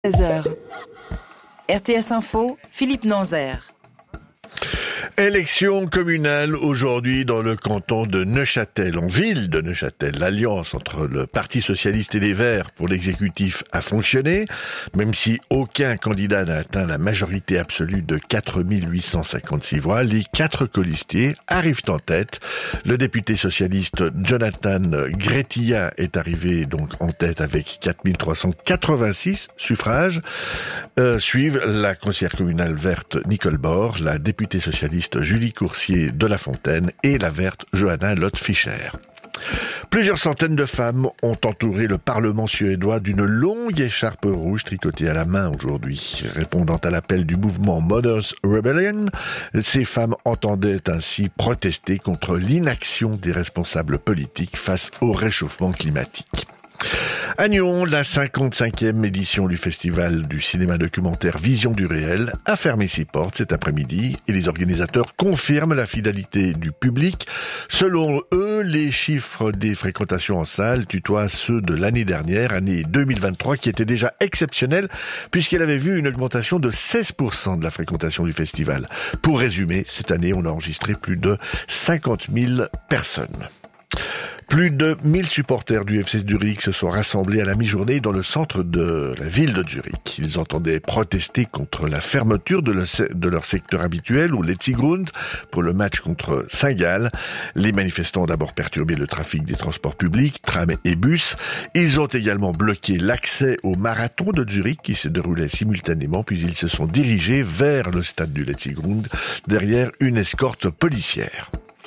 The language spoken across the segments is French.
16h. RTS Info, Philippe Nanzer. Élection communale aujourd'hui dans le canton de Neuchâtel, en ville de Neuchâtel. L'alliance entre le Parti socialiste et les Verts pour l'exécutif a fonctionné, même si aucun candidat n'a atteint la majorité absolue de 4856 voix. Les 4 colistiers arrivent en tête. Le député socialiste Jonathan Gretilla est arrivé donc en tête avec 4386 suffrages. Suivent la conseillère communale verte Nicole Bord, la députée socialiste Julie Coursier de La Fontaine et la verte Johanna Lott-Fischer. Plusieurs centaines de femmes ont entouré le Parlement suédois d'une longue écharpe rouge tricotée à la main aujourd'hui. Répondant à l'appel du mouvement Mothers Rebellion, ces femmes entendaient ainsi protester contre l'inaction des responsables politiques face au réchauffement climatique. À Nyon, la 55e édition du festival du cinéma documentaire Vision du réel a fermé ses portes cet après-midi et les organisateurs confirment la fidélité du public. Selon eux, les chiffres des fréquentations en salle tutoient ceux de l'année dernière, année 2023, qui était déjà exceptionnelle puisqu'elle avait vu une augmentation de 16% de la fréquentation du festival. Pour résumer, cette année, on a enregistré plus de 50 000 personnes. Plus de 1000 supporters du FC Zurich se sont rassemblés à la mi-journée dans le centre de la ville de Zurich. Ils entendaient protester contre la fermeture de leur secteur habituel, ou Letzigrund, pour le match contre Saint-Gall. Les manifestants ont d'abord perturbé le trafic des transports publics, trams et bus. Ils ont également bloqué l'accès au marathon de Zurich qui se déroulait simultanément, puis ils se sont dirigés vers le stade du Letzigrund, derrière une escorte policière.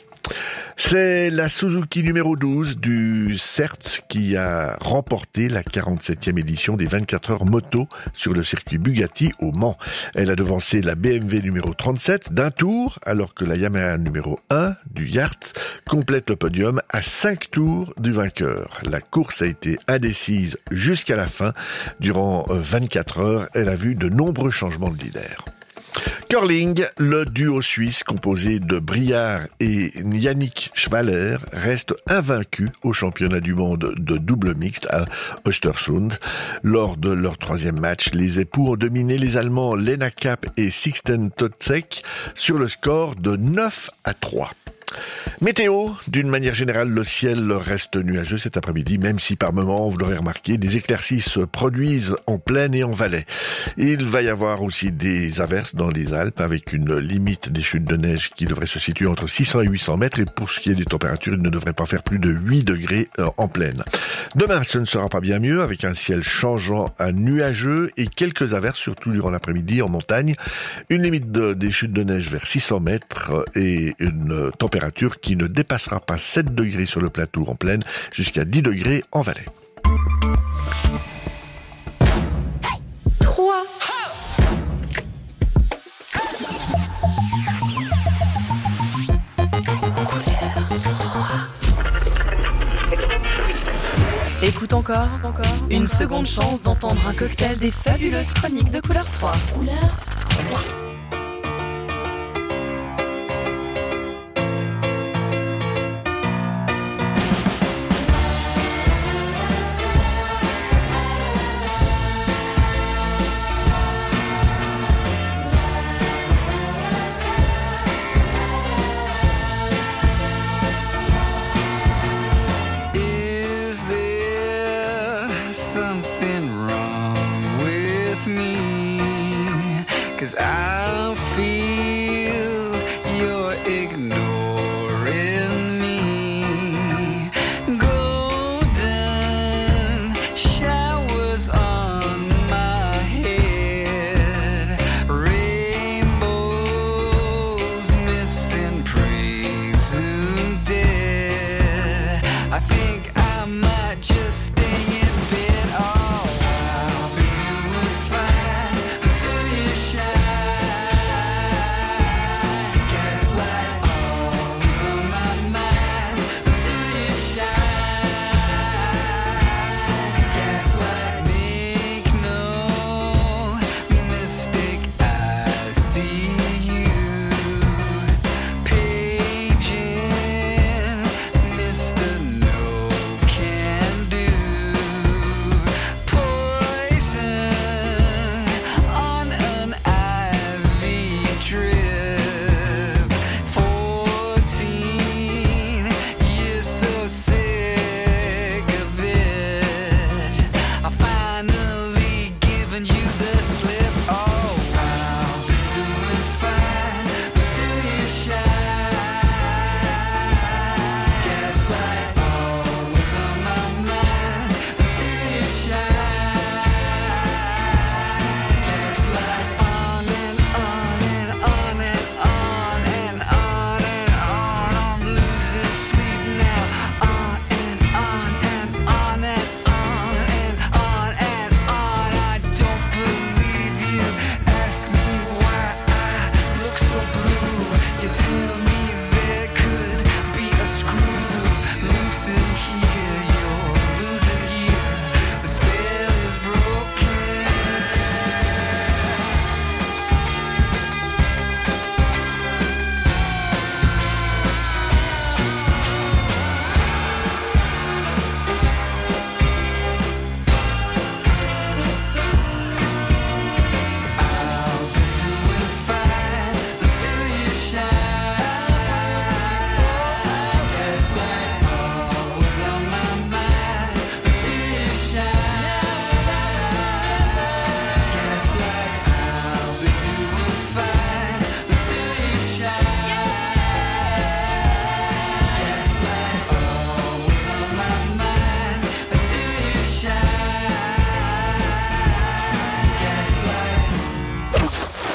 C'est la Suzuki numéro 12 du CERT qui a remporté la 47e édition des 24 heures moto sur le circuit Bugatti au Mans. Elle a devancé la BMW numéro 37 d'un tour, alors que la Yamaha numéro 1 du Yacht complète le podium à 5 tours du vainqueur. La course a été indécise jusqu'à la fin. Durant 24 heures, elle a vu de nombreux changements de leader. Curling, le duo suisse composé de Briard et Yannick Schwaller reste invaincu au championnat du monde de double mixte à Östersund. Lors de leur 3e match, les époux ont dominé les Allemands Lena Kapp et Sixten Totzek sur le score de 9-3. Météo, d'une manière générale, le ciel reste nuageux cet après-midi, même si par moments, vous l'aurez remarqué, des éclaircies se produisent en plaine et en vallée. Il va y avoir aussi des averses dans les Alpes, avec une limite des chutes de neige qui devrait se situer entre 600 et 800 mètres, et pour ce qui est des températures, il ne devrait pas faire plus de 8 degrés en plaine. Demain, ce ne sera pas bien mieux, avec un ciel changeant à nuageux et quelques averses, surtout durant l'après-midi en montagne. Une limite des chutes de neige vers 600 mètres et une température qui ne dépassera pas 7 degrés sur le plateau en plaine, jusqu'à 10 degrés en vallée. 3. Écoute encore. Une seconde chance d'entendre un cocktail des fabuleuses chroniques de Couleur 3. Something wrong with me, 'cause I feel you're ignoring me. Golden showers on my head, rainbows missing, presumed dead. I think I might just stay in bed. Oh, I'll be doing fine until you shine.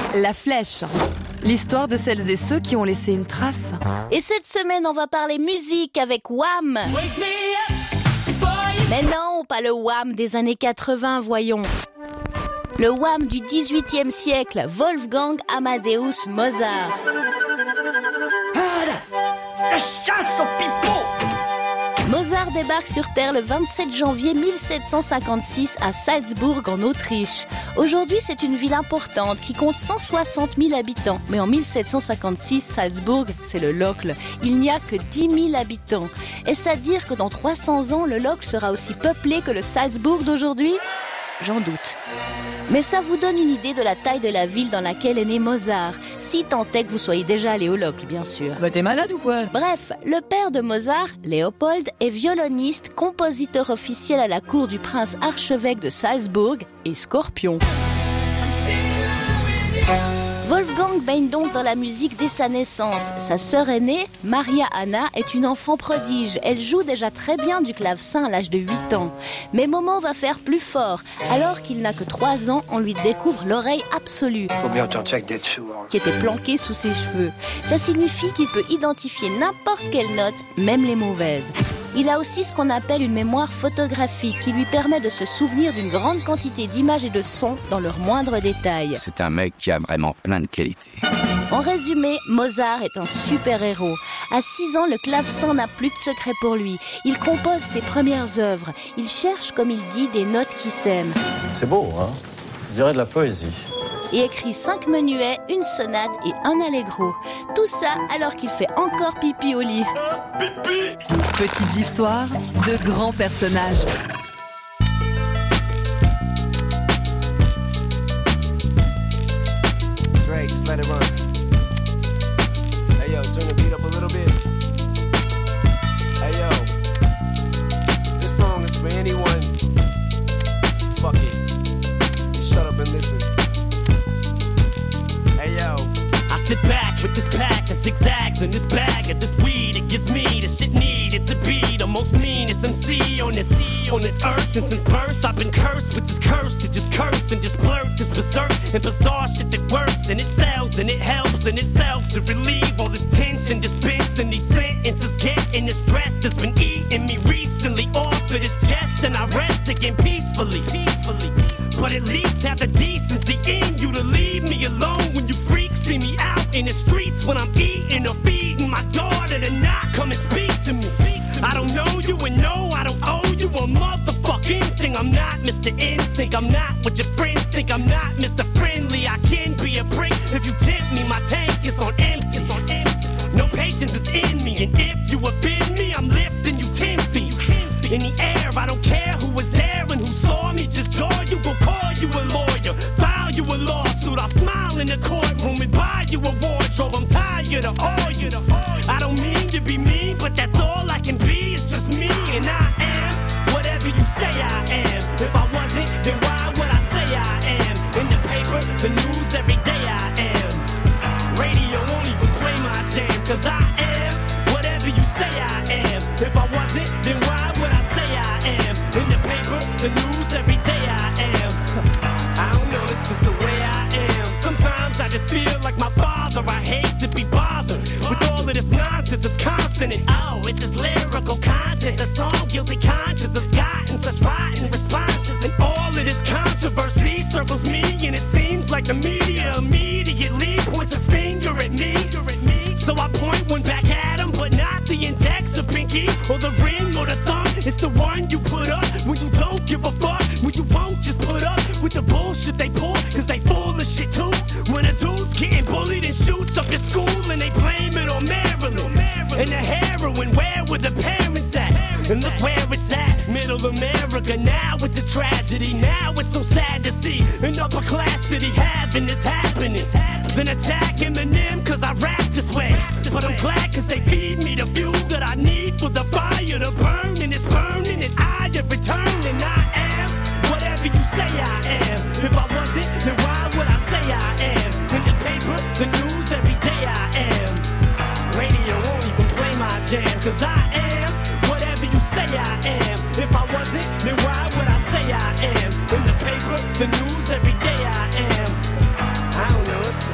La Flèche. L'histoire de celles et ceux qui ont laissé une trace. Et cette semaine, on va parler musique avec Wham. Mais non, pas le Wham des années 80, voyons. Le Wham du 18e siècle, Wolfgang Amadeus Mozart. Mozart débarque sur Terre le 27 janvier 1756 à Salzbourg en Autriche. Aujourd'hui, c'est une ville importante qui compte 160 000 habitants. Mais en 1756, Salzbourg, c'est le Locle. Il n'y a que 10 000 habitants. Est-ce à dire que dans 300 ans, le Locle sera aussi peuplé que le Salzbourg d'aujourd'hui ? J'en doute. Mais ça vous donne une idée de la taille de la ville dans laquelle est né Mozart, si tant est que vous soyez déjà allé au Locle, bien sûr. Bah t'es malade ou quoi ? Bref, le père de Mozart, Léopold, est violoniste, compositeur officiel à la cour du prince archevêque de Salzbourg et Scorpion. Wolfgang baigne donc dans la musique dès sa naissance. Sa sœur aînée, Maria Anna, est une enfant prodige. Elle joue déjà très bien du clavecin à l'âge de 8 ans. Mais Momo va faire plus fort. Alors qu'il n'a que 3 ans, on lui découvre l'oreille absolue, qui était planquée sous ses cheveux. Ça signifie qu'il peut identifier n'importe quelle note, même les mauvaises. Il a aussi ce qu'on appelle une mémoire photographique qui lui permet de se souvenir d'une grande quantité d'images et de sons dans leurs moindres détails. C'est un mec qui a vraiment plein de qualités. En résumé, Mozart est un super-héros. À 6 ans, le clavecin n'a plus de secret pour lui. Il compose ses premières œuvres. Il cherche, comme il dit, des notes qui s'aiment. C'est beau, hein ? Je dirais de la poésie. Et écrit 5 menuets, une sonate et un allegro. Tout ça alors qu'il fait encore pipi au lit. Petites histoires de grands personnages. Drake, just let it run. Hey yo, turn the beat up a little bit. Hey yo, this song is for anyone. Fuck it, just shut up and listen. Hey yo, I sit back with this pack of zigzags in this bag of this weed. It gives me the shit needed to be the most meanest MC on this earth. And since birth, I've been cursed with this curse to just curse and just blurt this berserk and bizarre shit that works and it sells and it helps in itself to relieve all this tension, dispensing these sentences, getting the stress that's been eating me recently off of this chest, and I rest again peacefully. But at least have the decency in you to leave me alone when you freaks see me out in the streets when I'm eating or feeding my daughter to not come and speak to me. I don't know you and no, I don't owe you a motherfucking thing. I'm not Mr. Instinct, I'm not what your friends think. I'm not Mr. Friendly, I can be a prick if you tempt me. My tank is on empty. No patience is in me, and if you offend me, I'm lifting you 10 feet in the air. I don't care who was there and who saw me. Just jaw you, gon' call you a lawyer, file you a lawsuit. I'll smile in the courtroom and buy you a wardrobe. I'm tired of all you. I don't mean to be mean, but that's all I can be. It's just me, and I am whatever you say I am. If I wasn't, then why would I say I am? In the paper, the news, every day I am. Radio won't even play my jam, cause I am whatever you say I am. If I wasn't, then why would I say I am? In the paper, the news, every day I am. I don't know, it's just the way I am. Sometimes I just feel like my father. I hate to be bothered with all of this nonsense. It's constant and oh, it's just lyrical content. The song Guilty Conscience has gotten such rotten responses, and all of this controversy circles me, and it seems like the media immediately points a finger at me. So I point one back at him, but not the index or pinky or the ring or the thumb. It's the one you put up when you don't give a fuck, when you won't just put up with the bullshit they pull, cause they full of shit too. When a dude's getting bullied and shoots up his school and they blame it on Maryland and the heroin, where were the parents at? And look where it's at, middle America. Now it's a tragedy, now it's so sad to see an upper class city having this happening. Then attack Eminem cause I rap this way, but I'm glad cause they feed me the fuel that I need for the fire to burn, and it's burning and I have returned, and I am whatever you say I am. If I wasn't, then why would I say I am? In the paper, the news, every day I am. Radio won't even play my jam, cause I am whatever you say I am. If I wasn't, then why would I say I am? In the paper, the news, every day I am. I don't know, it's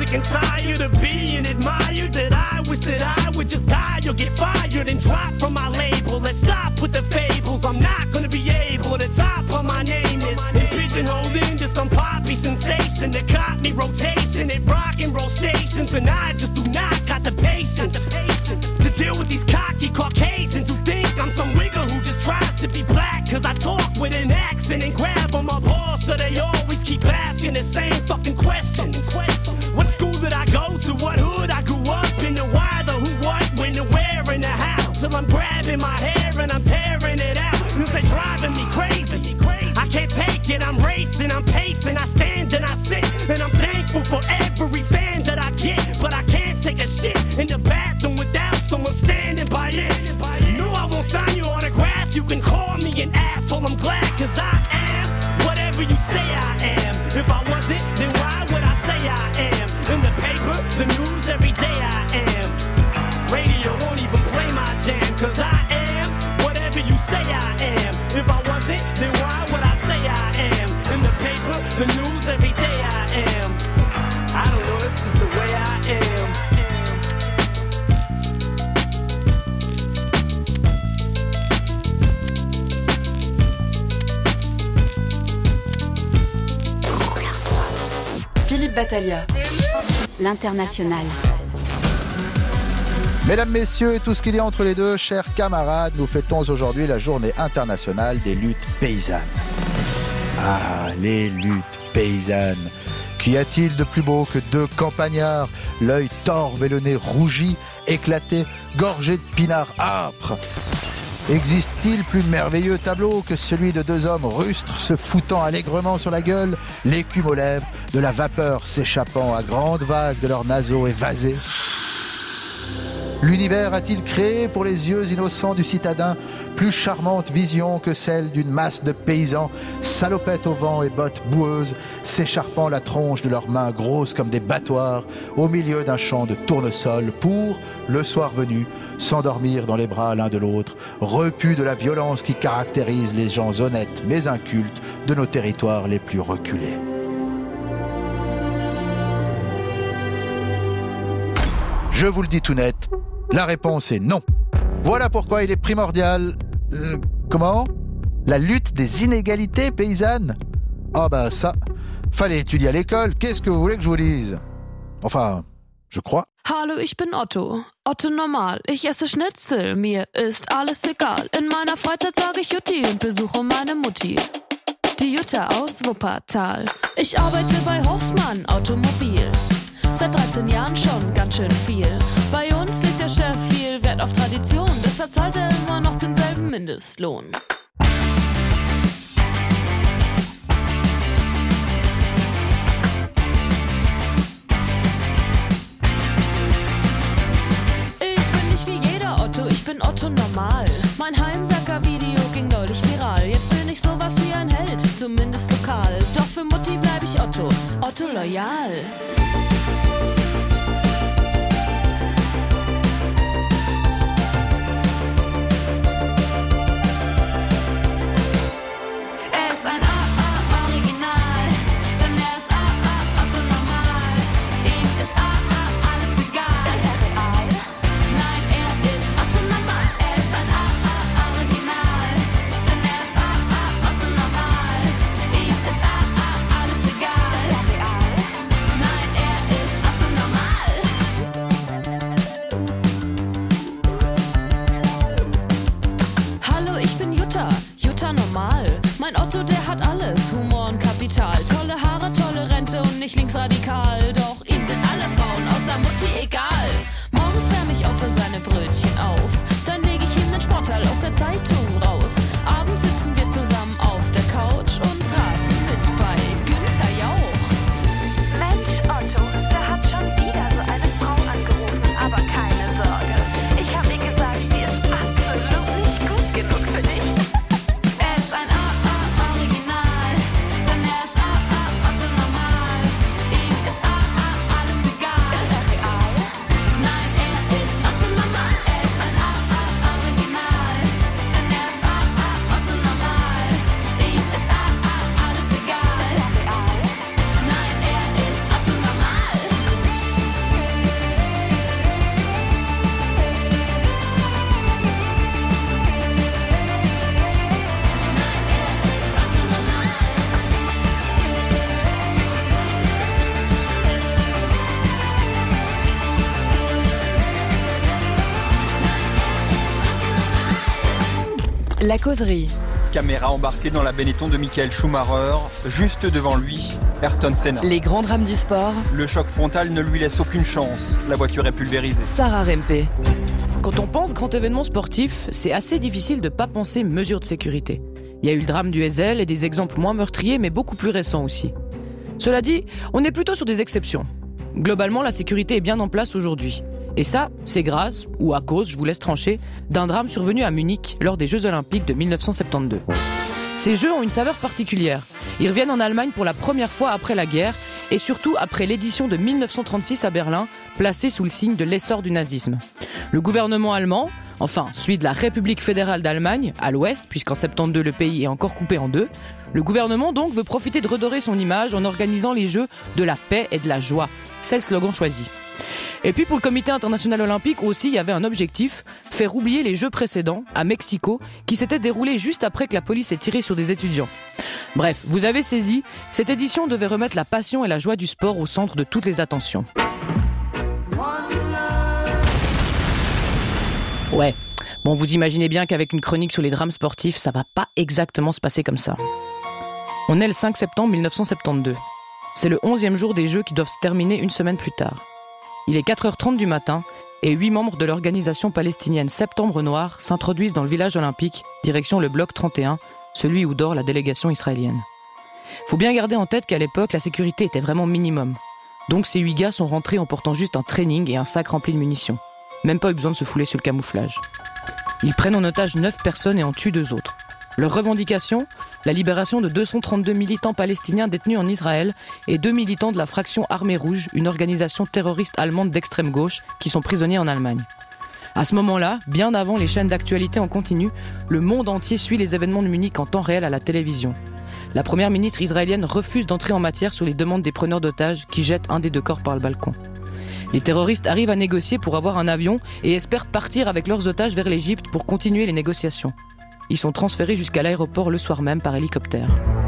sick and tired of being admired. That I wish that I would just die or get fired and drop from my label. Let's stop with the fables. I'm not gonna be able to top on my name is and pigeonholed into some poppy sensation that caught me rotation at rock and roll stations. And I just do not got the patience to deal with these cocky Caucasians who think I'm some wigger who just tries to be black. Cause I talk with an accent and grab on my balls, so they always keep asking the same fucking questions. What school did I go to? What hood I grew up in? The why, the who, what, when, the where, and the how. Till I'm grabbing my hair and I'm tearing it out. Cause they're driving me crazy. I can't take it, I'm racing, I'm pacing. I stand and I sit, and I'm thankful for every fan that I get. But I can't take a shit in the bathroom without someone standing by it. No, I won't sign your autograph. You can call me an asshole, I'm glad. Cause I am whatever you say I am. If I wasn't, then why would I say I am? In the paper, the news, every day I am. Radio won't even play my jam. Cause I am whatever you say I am. If I wasn't, then why would I say I am? In the paper, the news, every day I am. I don't know, it's just the way I am. Philippe Battaglia. L'International. Mesdames, messieurs et tout ce qu'il y a entre les deux, chers camarades, nous fêtons aujourd'hui la journée internationale des luttes paysannes. Ah, les luttes paysannes. Qu'y a-t-il de plus beau que deux campagnards, l'œil torve et le nez rougi, éclaté, gorgé de pinards âpres? Existe-t-il plus merveilleux tableau que celui de deux hommes rustres se foutant allègrement sur la gueule, l'écume aux lèvres, de la vapeur s'échappant à grandes vagues de leurs naseaux évasés? L'univers a-t-il créé pour les yeux innocents du citadin plus charmante vision que celle d'une masse de paysans, salopettes au vent et bottes boueuses, s'écharpant la tronche de leurs mains grosses comme des battoirs au milieu d'un champ de tournesol pour, le soir venu, s'endormir dans les bras l'un de l'autre, repus de la violence qui caractérise les gens honnêtes mais incultes de nos territoires les plus reculés. Je vous le dis tout net, la réponse est non. Voilà pourquoi il est primordial... comment ? La lutte des inégalités paysannes ? Ah bah ça, fallait étudier à l'école, qu'est-ce que vous voulez que je vous dise ? Enfin, je crois. Hallo, ich bin Otto. Otto normal. Ich esse Schnitzel, mir ist alles egal. In meiner Freizeit sage ich Jutti und besuche meine Mutti. Die Jutta aus Wuppertal. Ich arbeite bei Hoffmann Automobil. Seit 13 Jahren schon ganz schön viel. Bei uns legt der Chef viel Wert auf Tradition. Deshalb zahlt er immer noch denselben Mindestlohn. Ich bin nicht wie jeder Otto, ich bin Otto normal. Mein Heimwerker-Video ging neulich viral. Jetzt bin ich sowas wie ein Held, zumindest lokal. Doch für Mutti bleib ich Otto, Otto loyal. La causerie. Caméra embarquée dans la Benetton de Michael Schumacher, juste devant lui, Ayrton Senna. Les grands drames du sport. Le choc frontal ne lui laisse aucune chance, la voiture est pulvérisée. Sarah Rempe. Quand on pense grand événement sportif, c'est assez difficile de pas penser mesures de sécurité. Il y a eu le drame du Heysel et des exemples moins meurtriers mais beaucoup plus récents aussi. Cela dit, on est plutôt sur des exceptions. Globalement, la sécurité est bien en place aujourd'hui. Et ça, c'est grâce, ou à cause, je vous laisse trancher, d'un drame survenu à Munich lors des Jeux Olympiques de 1972. Ces Jeux ont une saveur particulière. Ils reviennent en Allemagne pour la première fois après la guerre et surtout après l'édition de 1936 à Berlin, placée sous le signe de l'essor du nazisme. Le gouvernement allemand, enfin celui de la République fédérale d'Allemagne, à l'ouest, puisqu'en 72 le pays est encore coupé en deux, le gouvernement donc veut profiter de redorer son image en organisant les Jeux de la paix et de la joie. C'est le slogan choisi. Et puis pour le comité international olympique aussi, il y avait un objectif, faire oublier les Jeux précédents, à Mexico, qui s'étaient déroulés juste après que la police ait tiré sur des étudiants. Bref, vous avez saisi, cette édition devait remettre la passion et la joie du sport au centre de toutes les attentions. Ouais, bon vous imaginez bien qu'avec une chronique sur les drames sportifs, ça va pas exactement se passer comme ça. On est le 5 septembre 1972. C'est le 11e jour des Jeux qui doivent se terminer une semaine plus tard. Il est 4h30 du matin et 8 membres de l'organisation palestinienne Septembre Noir s'introduisent dans le village olympique, direction le bloc 31, celui où dort la délégation israélienne. Faut bien garder en tête qu'à l'époque, la sécurité était vraiment minimum. Donc ces 8 gars sont rentrés en portant juste un training et un sac rempli de munitions. Même pas eu besoin de se fouler sur le camouflage. Ils prennent en otage 9 personnes et en tuent 2 autres. Leur revendication, la libération de 232 militants palestiniens détenus en Israël et 2 militants de la fraction Armée Rouge, une organisation terroriste allemande d'extrême gauche, qui sont prisonniers en Allemagne. À ce moment-là, bien avant les chaînes d'actualité en continu, le monde entier suit les événements de Munich en temps réel à la télévision. La première ministre israélienne refuse d'entrer en matière sur les demandes des preneurs d'otages qui jettent un des 2 corps par le balcon. Les terroristes arrivent à négocier pour avoir un avion et espèrent partir avec leurs otages vers l'Égypte pour continuer les négociations. Ils sont transférés jusqu'à l'aéroport le soir même par hélicoptère.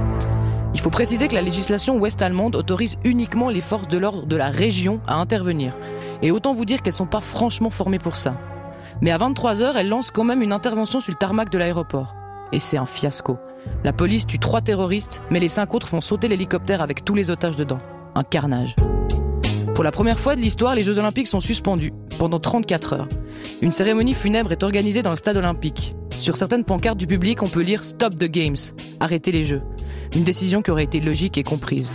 Il faut préciser que la législation ouest-allemande autorise uniquement les forces de l'ordre de la région à intervenir. Et autant vous dire qu'elles ne sont pas franchement formées pour ça. Mais à 23h, elles lancent quand même une intervention sur le tarmac de l'aéroport. Et c'est un fiasco. La police tue 3 terroristes, mais les 5 autres font sauter l'hélicoptère avec tous les otages dedans. Un carnage. Pour la première fois de l'histoire, les Jeux Olympiques sont suspendus pendant 34 heures. Une cérémonie funèbre est organisée dans le stade olympique. Sur certaines pancartes du public, on peut lire « Stop the Games », arrêtez les Jeux. Une décision qui aurait été logique et comprise.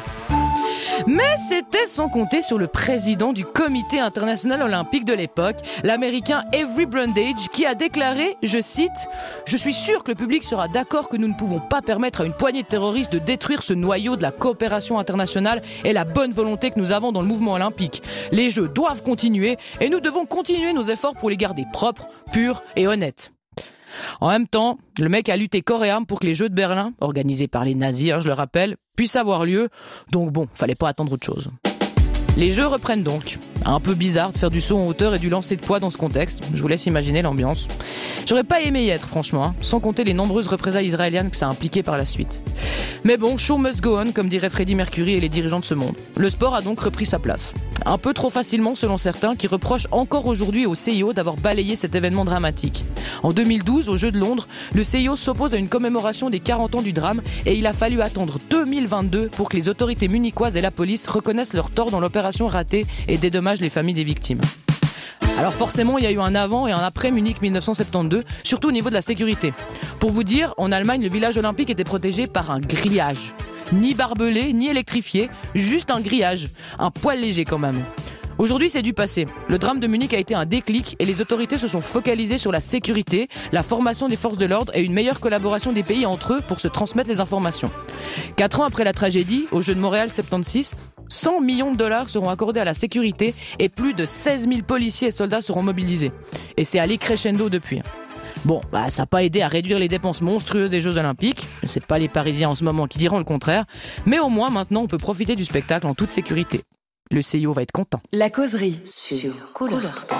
Mais c'était sans compter sur le président du comité international olympique de l'époque, l'américain Avery Brundage, qui a déclaré, je cite, « Je suis sûr que le public sera d'accord que nous ne pouvons pas permettre à une poignée de terroristes de détruire ce noyau de la coopération internationale et la bonne volonté que nous avons dans le mouvement olympique. Les Jeux doivent continuer et nous devons continuer nos efforts pour les garder propres, purs et honnêtes. » En même temps, le mec a lutté corps et âme pour que les Jeux de Berlin, organisés par les nazis, je le rappelle, puissent avoir lieu, donc bon, fallait pas attendre autre chose. Les Jeux reprennent donc. Un peu bizarre de faire du saut en hauteur et du lancer de poids dans ce contexte, je vous laisse imaginer l'ambiance. J'aurais pas aimé y être franchement, sans compter les nombreuses représailles israéliennes que ça a impliqué par la suite. Mais bon, show must go on, comme dirait Freddie Mercury et les dirigeants de ce monde. Le sport a donc repris sa place. Un peu trop facilement selon certains, qui reprochent encore aujourd'hui au CIO d'avoir balayé cet événement dramatique. En 2012, aux Jeux de Londres, le CIO s'oppose à une commémoration des 40 ans du drame et il a fallu attendre 2022 pour que les autorités munichoises et la police reconnaissent leur tort dans l'opération ratée et dédommagent les familles des victimes. Alors forcément, il y a eu un avant et un après Munich 1972, surtout au niveau de la sécurité. Pour vous dire, en Allemagne, le village olympique était protégé par un grillage. Ni barbelé, ni électrifié, juste un grillage. Un poil léger quand même. Aujourd'hui, c'est du passé. Le drame de Munich a été un déclic et les autorités se sont focalisées sur la sécurité, la formation des forces de l'ordre et une meilleure collaboration des pays entre eux pour se transmettre les informations. 4 ans après la tragédie, aux Jeux de Montréal 76, 100 millions de dollars seront accordés à la sécurité et plus de 16 000 policiers et soldats seront mobilisés. Et c'est allé crescendo depuis. Bon, ça n'a pas aidé à réduire les dépenses monstrueuses des Jeux Olympiques. C'est pas les Parisiens en ce moment qui diront le contraire. Mais au moins, maintenant, on peut profiter du spectacle en toute sécurité. Le CIO va être content. La causerie sur Couleur 3.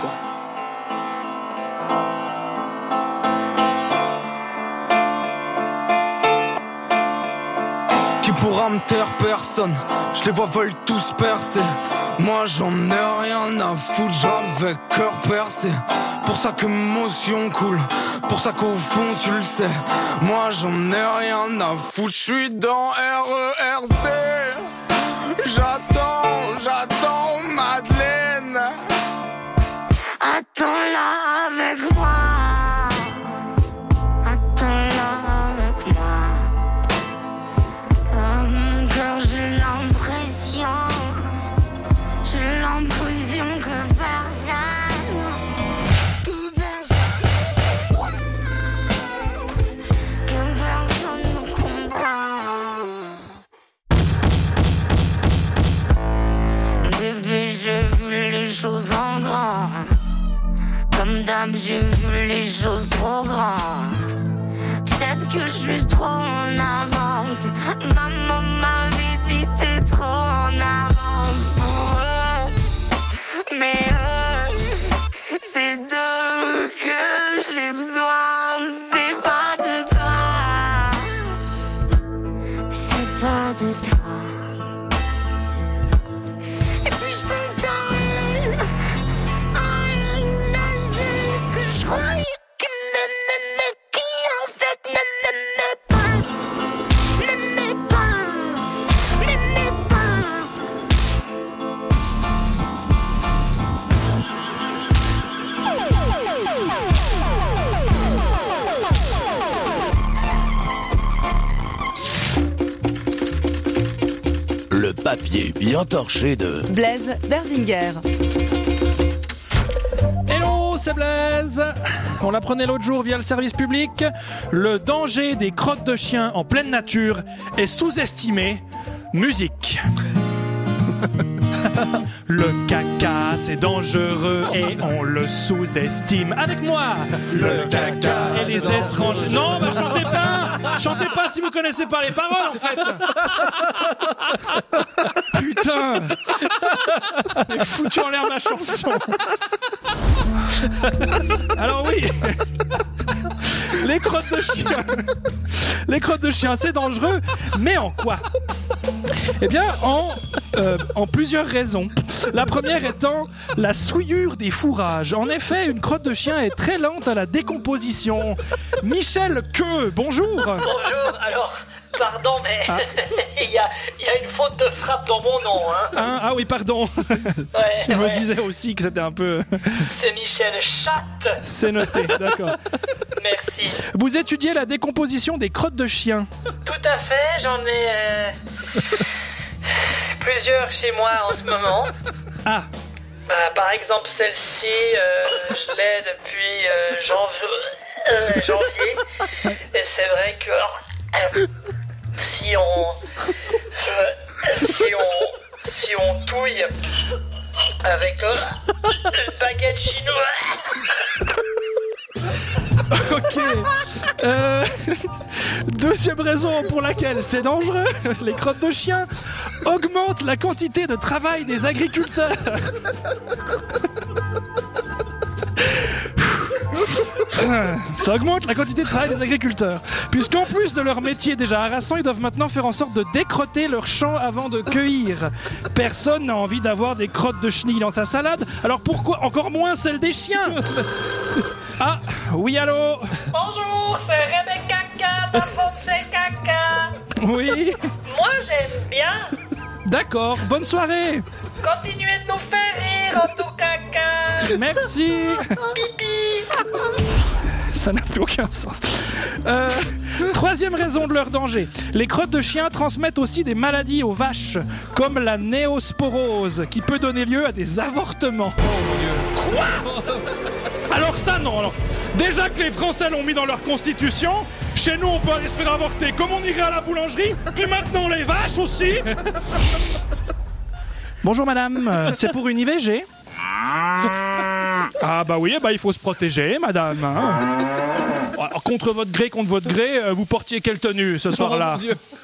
Che pourra me taire personne. Je les vois veulent tous percer. Moi j'en ai rien à foutre, j'rappe avec cœur percé. Pour ça que motion coule, pour ça qu'au fond tu le sais. Moi j'en ai rien à foutre, j'suis dans RERC. J'attends Madeleine. Attends-la avec moi. Attends-la avec moi. Mon cœur, j'ai l'impression que personne me comprend. Bébé, j'ai vu les choses en grand. Comme d'hab, j'ai vu les choses trop grandes. Peut-être que je suis trop en avance. Maman m'avait dit t'es trop en avance pour eux. Mais c'est d'eux que j'ai besoin. C'est pas de toi. C'est pas de toi. Et puis je pense à elle. Que je croyais qu'il m'aimait, qui en fait ne m'aimait pas. Le papier bien torché de Blaise Berzinger. Hello, c'est Blaise. On l'apprenait l'autre jour via le service public. Le danger des crottes de chiens en pleine nature est sous-estimé. Musique. Le caca, c'est dangereux et on le sous-estime. Avec moi, le caca et les étrangers. Non, bah chantez pas. Chantez pas si vous connaissez pas les paroles, en fait. Putain. J'ai foutu en l'air ma chanson. Alors oui. Les crottes de chien. Les crottes de chien, c'est dangereux. Mais en quoi ? Eh bien, en plusieurs raisons. La première étant la souillure des fourrages. En effet, une crotte de chien est très lente à la décomposition. Michel Queux, bonjour. Bonjour, alors, pardon, mais il y a une faute de frappe dans mon nom, hein. Ah oui, pardon. Ouais, Je me disais aussi que c'était un peu... C'est Michel Chatte. C'est noté, d'accord. Merci. Vous étudiez la décomposition des crottes de chien. Tout à fait, j'en ai plusieurs chez moi en ce moment. Ah. Par exemple, celle-ci, je l'ai depuis janvier. Et c'est vrai que si on touille avec une baguette chinoise. Ok. Deuxième raison pour laquelle c'est dangereux, les crottes de chien augmentent la quantité de travail des agriculteurs. Ça augmente la quantité de travail des agriculteurs. Puisqu'en plus de leur métier déjà harassant, ils doivent maintenant faire en sorte de décrotter leurs champs avant de cueillir. Personne n'a envie d'avoir des crottes de chenilles dans sa salade, alors pourquoi encore moins celles des chiens? Ah, oui, allô? Bonjour, c'est Rebecca K, c'est caca. Oui. Moi, j'aime bien. D'accord, bonne soirée. Continuez de nous faire rire, en tout caca. Merci. Pipi. Ça n'a plus aucun sens. Troisième raison de leur danger. Les crottes de chien transmettent aussi des maladies aux vaches, comme la néosporose, qui peut donner lieu à des avortements. Oh mon Dieu. Quoi? Alors ça, non. Alors, déjà que les Français l'ont mis dans leur constitution, chez nous on peut aller se faire avorter comme on irait à la boulangerie, puis maintenant les vaches aussi. Bonjour madame, c'est pour une IVG? Ah bah oui, bah il faut se protéger madame. Hein. Alors, contre votre gré, vous portiez quelle tenue ce soir-là?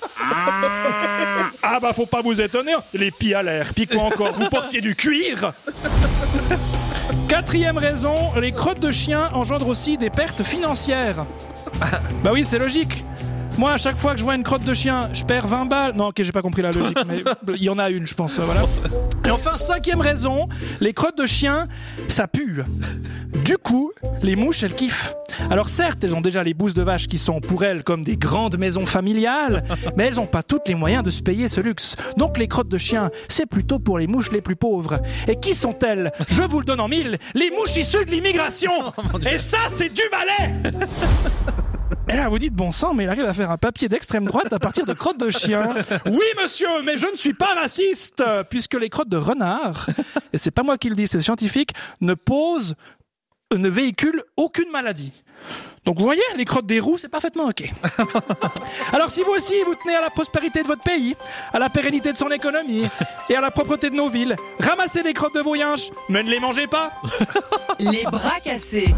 Ah bah faut pas vous étonner, les pieds à l'air. Puis quoi encore, vous portiez du cuir? Quatrième raison, les crottes de chien engendrent aussi des pertes financières. Bah oui, c'est logique. Moi, à chaque fois que je vois une crotte de chien, je perds 20 balles. Non, ok, j'ai pas compris la logique, mais il y en a une, je pense. Voilà. Et enfin, 5e raison, les crottes de chien, ça pue. Du coup, les mouches, elles kiffent. Alors certes, elles ont déjà les bousses de vache qui sont pour elles comme des grandes maisons familiales, mais elles n'ont pas toutes les moyens de se payer ce luxe. Donc les crottes de chien, c'est plutôt pour les mouches les plus pauvres. Et qui sont-elles ? Je vous le donne en mille, les mouches issues de l'immigration. Et ça, c'est du balai. Et là, vous dites, bon sang, mais il arrive à faire un papier d'extrême droite à partir de crottes de chien. Oui, monsieur, mais je ne suis pas raciste, puisque les crottes de renard, et c'est pas moi qui le dis, c'est scientifique, ne véhiculent aucune maladie. Donc vous voyez, les crottes des roux, c'est parfaitement ok. Alors si vous aussi, vous tenez à la prospérité de votre pays, à la pérennité de son économie et à la propreté de nos villes, ramassez les crottes de vos yinches, mais ne les mangez pas. Les bras cassés.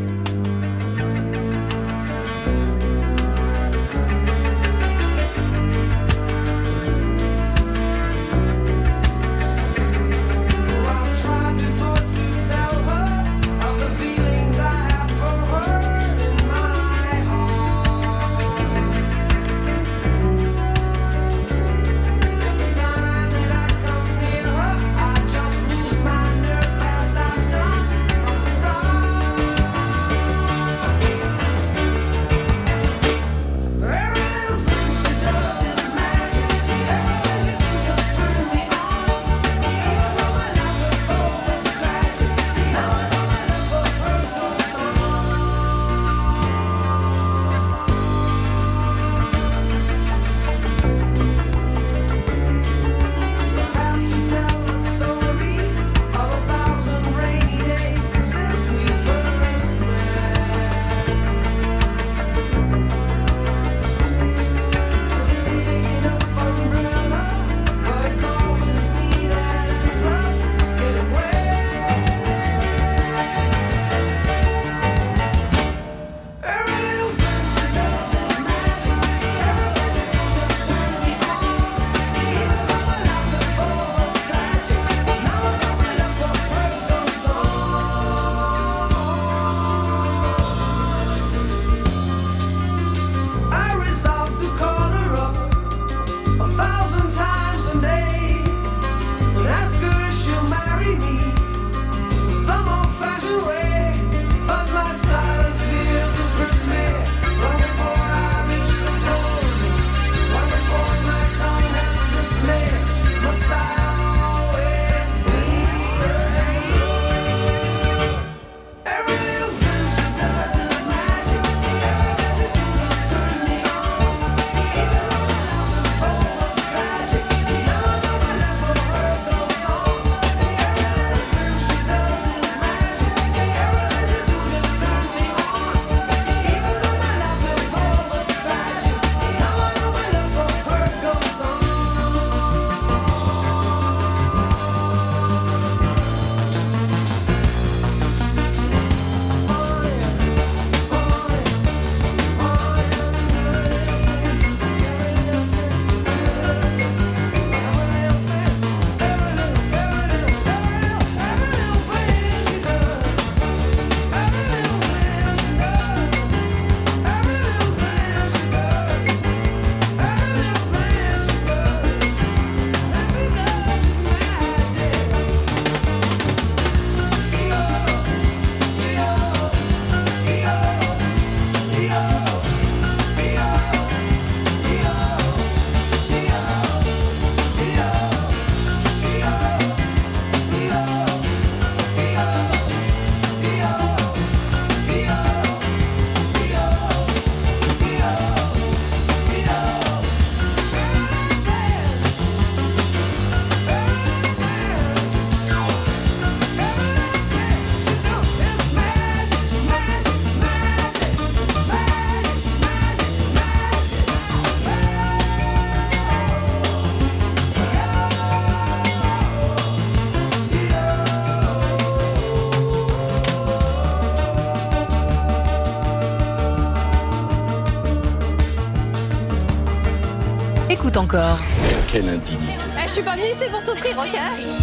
Écoute encore. Quelle indignité. Je suis pas venue ici pour souffrir, ok?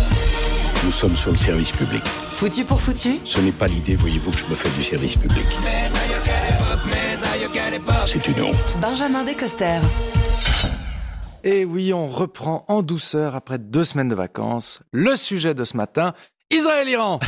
Nous sommes sur le service public. Foutu pour foutu. Ce n'est pas l'idée, voyez-vous, que je me fais du service public. C'est une honte. Benjamin Descoster. Et oui, on reprend en douceur après 2 semaines de vacances. Le sujet de ce matin, Israël-Iran.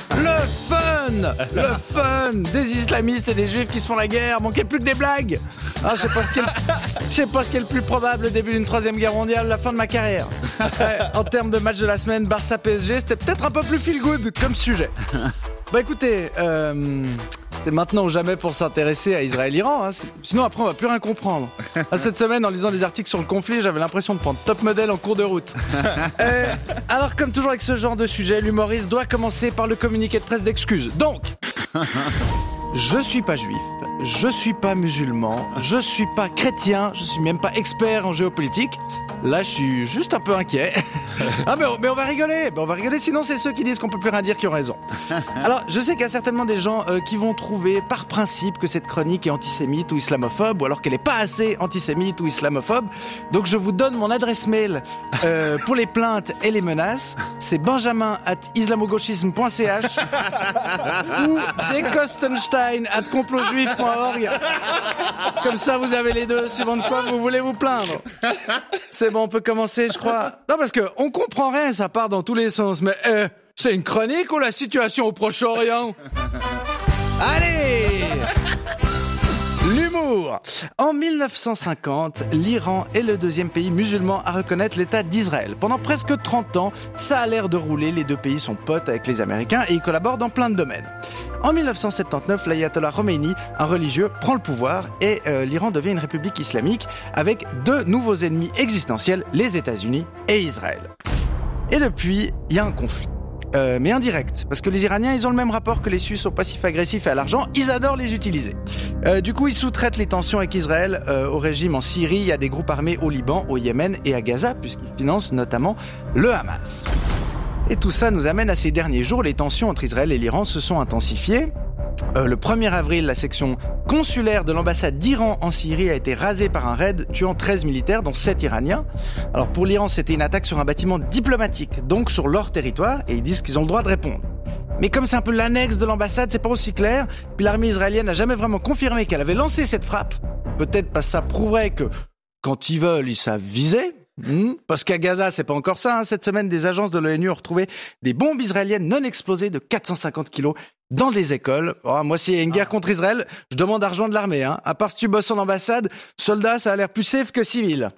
Le fun des islamistes et des juifs qui se font la guerre. Manquait plus que des blagues. Ah, je sais pas ce qui est le plus probable, le début d'une 3e guerre mondiale, la fin de ma carrière. En termes de match de la semaine, Barça-PSG, c'était peut-être un peu plus feel good comme sujet. Bah écoutez, c'était maintenant ou jamais pour s'intéresser à Israël-Iran, hein. Sinon après on va plus rien comprendre. Cette semaine, en lisant des articles sur le conflit, j'avais l'impression de prendre top modèle en cours de route. Alors comme toujours avec ce genre de sujet, l'humoriste doit commencer par le communiqué de presse d'excuses. Donc, je suis pas juif, je suis pas musulman, je suis pas chrétien, je suis même pas expert en géopolitique. Là, je suis juste un peu inquiet. Ah, mais on va rigoler. Sinon, c'est ceux qui disent qu'on peut plus rien dire qui ont raison. Alors, je sais qu'il y a certainement des gens qui vont trouver par principe que cette chronique est antisémite ou islamophobe, ou alors qu'elle est pas assez antisémite ou islamophobe. Donc, je vous donne mon adresse mail pour les plaintes et les menaces. C'est benjamin@islamogauchisme.ch ou dekostenstein@complotjuif.org. Comme ça, vous avez les deux, suivant de quoi vous voulez vous plaindre. C'est bon, on peut commencer, je crois. Non, parce que on comprend rien, ça part dans tous les sens. Mais c'est une chronique ou la situation au Proche-Orient? Allez! L'humour. En 1950, l'Iran est le 2e pays musulman à reconnaître l'État d'Israël. Pendant presque 30 ans, ça a l'air de rouler. Les deux pays sont potes avec les Américains et ils collaborent dans plein de domaines. En 1979, l'ayatollah Khomeini, un religieux, prend le pouvoir et l'Iran devient une république islamique avec 2 nouveaux ennemis existentiels, les États-Unis et Israël. Et depuis, il y a un conflit. Mais indirect, parce que les Iraniens, ils ont le même rapport que les Suisses au passif agressif et à l'argent, ils adorent les utiliser. Du coup, ils sous-traitent les tensions avec Israël au régime en Syrie, il y a des groupes armés au Liban, au Yémen et à Gaza, puisqu'ils financent notamment le Hamas. Et tout ça nous amène à ces derniers jours, les tensions entre Israël et l'Iran se sont intensifiées. Le 1er avril, la section consulaire de l'ambassade d'Iran en Syrie a été rasée par un raid tuant 13 militaires, dont 7 Iraniens. Alors pour l'Iran, c'était une attaque sur un bâtiment diplomatique, donc sur leur territoire, et ils disent qu'ils ont le droit de répondre. Mais comme c'est un peu l'annexe de l'ambassade, c'est pas aussi clair, puis l'armée israélienne n'a jamais vraiment confirmé qu'elle avait lancé cette frappe. Peut-être parce que ça prouverait que quand ils veulent, ils savent viser. Parce qu'à Gaza, c'est pas encore ça. Cette semaine, des agences de l'ONU ont retrouvé des bombes israéliennes non explosées de 450 kilos dans des écoles. Oh, moi, s'il y a une guerre contre Israël, je demande à rejoindre l'armée. À part si tu bosses en ambassade, soldat, ça a l'air plus safe que civil.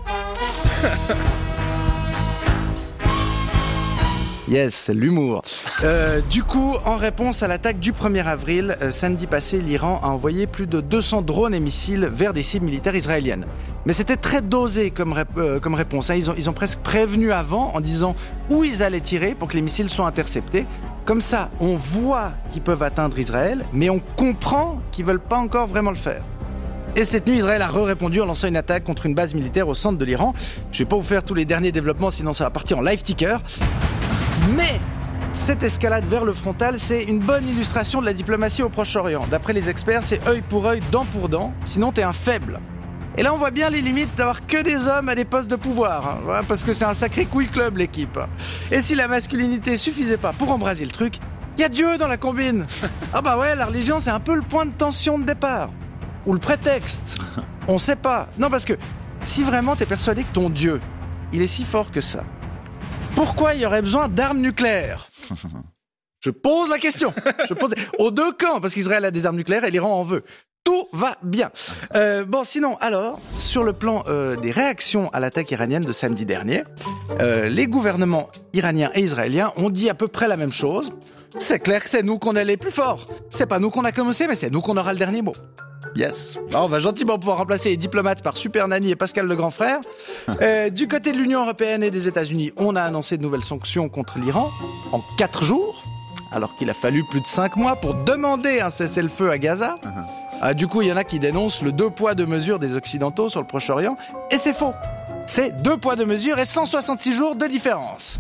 Yes, c'est l'humour. Du coup, en réponse à l'attaque du 1er avril, samedi passé, l'Iran a envoyé plus de 200 drones et missiles vers des cibles militaires israéliennes. Mais c'était très dosé comme réponse. Ils ont presque prévenu avant en disant où ils allaient tirer pour que les missiles soient interceptés. Comme ça, on voit qu'ils peuvent atteindre Israël, mais on comprend qu'ils veulent pas encore vraiment le faire. Et cette nuit, Israël a répondu en lançant une attaque contre une base militaire au centre de l'Iran. Je vais pas vous faire tous les derniers développements, sinon ça va partir en live ticker. Mais cette escalade vers le frontal, c'est une bonne illustration de la diplomatie au Proche-Orient. D'après les experts, c'est œil pour œil, dent pour dent, sinon t'es un faible. Et là, on voit bien les limites d'avoir que des hommes à des postes de pouvoir, Voilà, parce que c'est un sacré couille club, l'équipe. Et si la masculinité suffisait pas pour embraser le truc, il y a Dieu dans la combine. Ah bah ouais, la religion, c'est un peu le point de tension de départ. Ou le prétexte. On sait pas. Non, parce que si vraiment t'es persuadé que ton Dieu, il est si fort que ça, pourquoi il y aurait besoin d'armes nucléaires? Je pose la question. Aux deux camps, parce qu'Israël a des armes nucléaires et l'Iran en veut. Tout va bien. Sinon, alors, sur le plan des réactions à l'attaque iranienne de samedi dernier, les gouvernements iraniens et israéliens ont dit à peu près la même chose. C'est clair que c'est nous qu'on est les plus forts. C'est pas nous qu'on a commencé, mais c'est nous qu'on aura le dernier mot. Yes. Alors, on va gentiment pouvoir remplacer les diplomates par Super Nanny et Pascal le grand frère. Du côté de l'Union européenne et des États-Unis, on a annoncé de nouvelles sanctions contre l'Iran en 4 jours, alors qu'il a fallu plus de 5 mois pour demander un cessez-le-feu à Gaza. Du coup, il y en a qui dénoncent le 2 poids 2 mesures des Occidentaux sur le Proche-Orient, et c'est faux. C'est 2 poids 2 mesures et 166 jours de différence.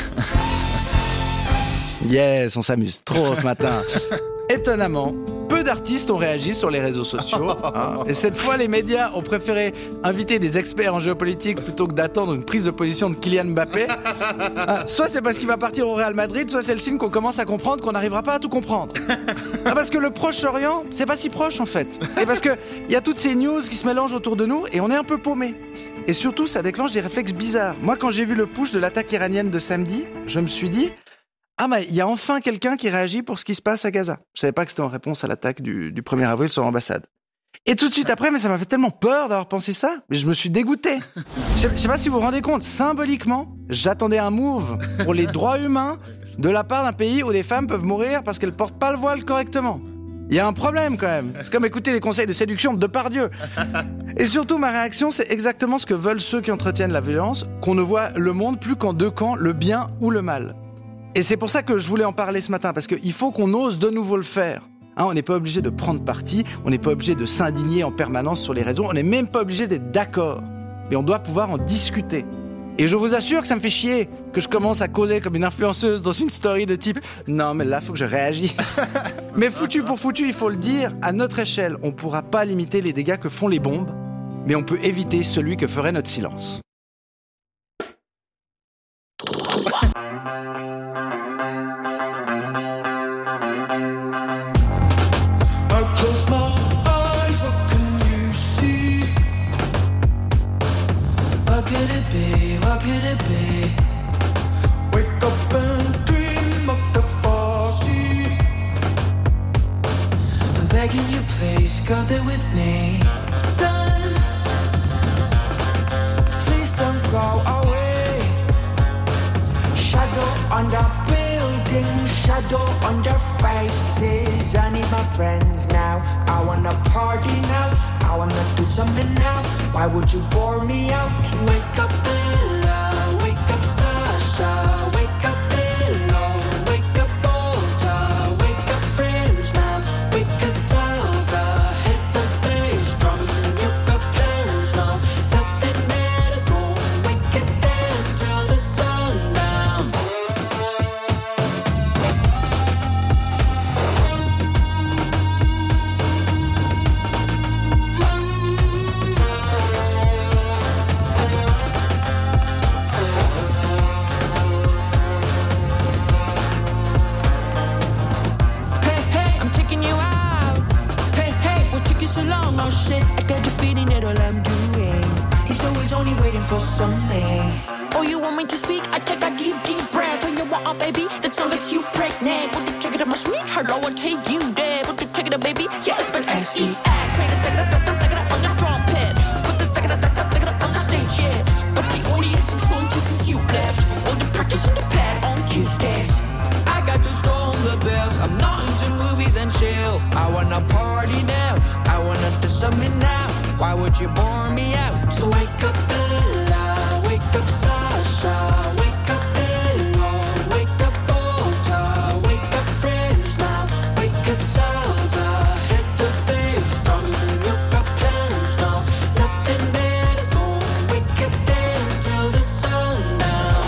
Yes, on s'amuse trop ce matin. Étonnamment, peu artistes ont réagi sur les réseaux sociaux. Hein. Et cette fois, les médias ont préféré inviter des experts en géopolitique plutôt que d'attendre une prise de position de Kylian Mbappé. Hein. Soit c'est parce qu'il va partir au Real Madrid, soit c'est le signe qu'on commence à comprendre qu'on n'arrivera pas à tout comprendre. Ah, parce que le Proche-Orient, c'est pas si proche en fait. Et parce qu'il y a toutes ces news qui se mélangent autour de nous et on est un peu paumé. Et surtout, ça déclenche des réflexes bizarres. Moi, quand j'ai vu le push de l'attaque iranienne de samedi, je me suis dit... Ah, mais il y a enfin quelqu'un qui réagit pour ce qui se passe à Gaza. Je savais pas que c'était en réponse à l'attaque du 1er avril sur l'ambassade. Et tout de suite après, mais ça m'a fait tellement peur d'avoir pensé ça, mais je me suis dégoûté. Je sais pas si vous vous rendez compte, symboliquement, j'attendais un move pour les droits humains de la part d'un pays où des femmes peuvent mourir parce qu'elles portent pas le voile correctement. Il y a un problème quand même. C'est comme écouter les conseils de séduction de Depardieu. Et surtout, ma réaction, c'est exactement ce que veulent ceux qui entretiennent la violence, qu'on ne voit le monde plus qu'en deux camps, le bien ou le mal. Et c'est pour ça que je voulais en parler ce matin, parce qu'il faut qu'on ose de nouveau le faire. Hein, on n'est pas obligé de prendre parti, on n'est pas obligé de s'indigner en permanence sur les réseaux, on n'est même pas obligé d'être d'accord. Mais on doit pouvoir en discuter. Et je vous assure que ça me fait chier que je commence à causer comme une influenceuse dans une story de type « Non, mais là, faut que je réagisse. » Mais foutu pour foutu, il faut le dire, à notre échelle, on ne pourra pas limiter les dégâts que font les bombes, mais on peut éviter celui que ferait notre silence. What could it be? Wake up and dream of the far sea. I'm begging you, please go there with me. Sun, please don't go away. Shadow on the building, shadow on their faces. I need my friends now. I wanna party now. I wanna do something now. Why would you bore me out? Wake up, Bella. Wake up, Sasha. Wake up, Bella. Wake up, Volta. Wake up, friends now. Wake up, salsa. Hit the bass drum. You got plans now. Nothing matters more. Wake up, dance till the sundown. So long, oh shit, I got the feeling that all I'm doing is always only waiting for something. Oh, you want me to speak? I take a deep, deep breath. When you want a baby, that song gets you pregnant. Want to check it out my sweet heart, I will take you there. Want to check it out, baby? Yeah, it's been S-E-X. Say the take it on the trumpet. Put the take it on the stage, yeah. But the audience is so into since you left. All the practice in the pad on Tuesdays. I got to storm the bells. I'm not into movies and chill. I wanna party now. I wanna do something now. Why would you bore me out? So wake up, Bella. Wake up, Sasha. Wake up, Bella. Wake up, Volta. Wake up, friends now. Wake up, salsa. Hit the bass drum. You got plans now. Nothing matters more. Wake up, dance till the sundown.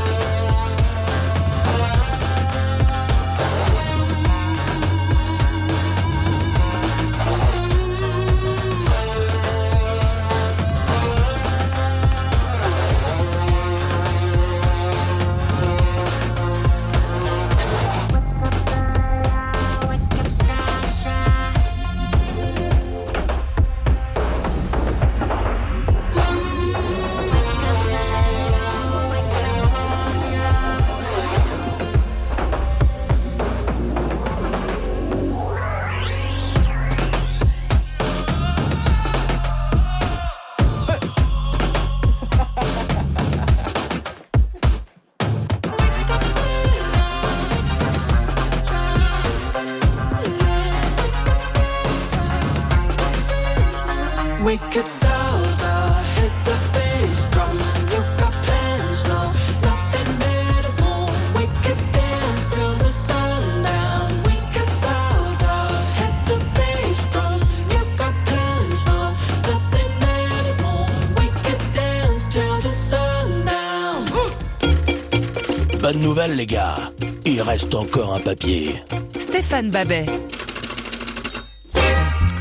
We could salsa, hit the bass drum. You got plans now, nothing matters more. We could dance till the sundown. We could salsa, hit the bass drum. You got plans now, nothing matters more. We could dance till the sundown. Bonne nouvelle les gars, il reste encore un papier. Stéphane Babet.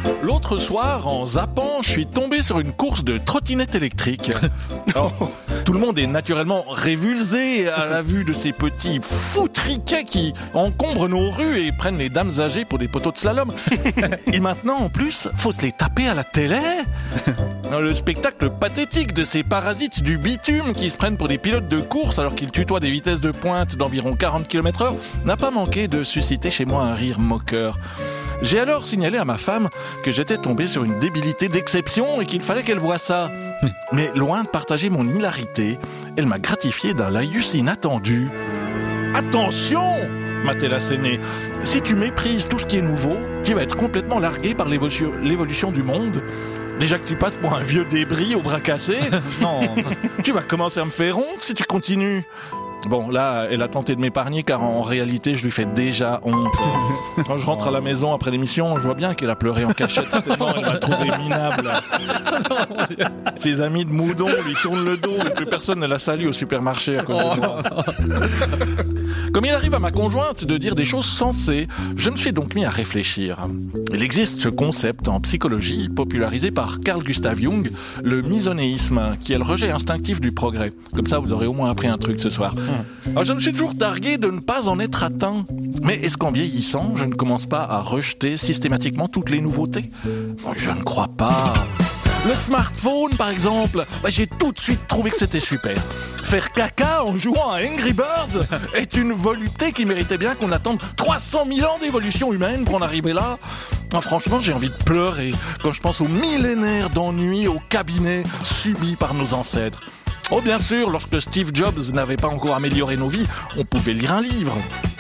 L'autre soir, en zappant, je suis tombé sur une course de trottinette électrique. Alors, tout le monde est naturellement révulsé à la vue de ces petits foutriquets qui encombrent nos rues et prennent les dames âgées pour des poteaux de slalom. Et maintenant, en plus, faut se les taper à la télé. Le spectacle pathétique de ces parasites du bitume qui se prennent pour des pilotes de course alors qu'ils tutoient des vitesses de pointe d'environ 40 km/h n'a pas manqué de susciter chez moi un rire moqueur. J'ai alors signalé à ma femme que j'étais tombé sur une débilité d'exception et qu'il fallait qu'elle voie ça. Mais loin de partager mon hilarité, elle m'a gratifié d'un laïus inattendu. « Attention !» m'a-t-elle asséné. « Si tu méprises tout ce qui est nouveau, tu vas être complètement largué par l'évolution du monde. Déjà que tu passes pour un vieux débris au bras cassé. Non. Tu vas commencer à me faire honte si tu continues. » Bon, là, elle a tenté de m'épargner car en réalité, je lui fais déjà honte. Quand je rentre à la maison après l'émission, je vois bien qu'elle a pleuré en cachette tellement elle m'a trouvé minable. Ses amis de Moudon lui tournent le dos et plus personne ne la salue au supermarché à cause de moi. Comme il arrive à ma conjointe de dire des choses sensées, je me suis donc mis à réfléchir. Il existe ce concept en psychologie popularisé par Carl Gustav Jung, le misonéisme, qui est le rejet instinctif du progrès. Comme ça, vous aurez au moins appris un truc ce soir. Alors, je me suis toujours targué de ne pas en être atteint. Mais est-ce qu'en vieillissant, je ne commence pas à rejeter systématiquement toutes les nouveautés ? Je ne crois pas. Le smartphone, par exemple, j'ai tout de suite trouvé que c'était super. Faire caca en jouant à Angry Birds est une volupté qui méritait bien qu'on attende 300 000 ans d'évolution humaine pour en arriver là. Franchement, j'ai envie de pleurer quand je pense aux millénaires d'ennuis au cabinet subis par nos ancêtres. Oh, bien sûr, lorsque Steve Jobs n'avait pas encore amélioré nos vies, on pouvait lire un livre.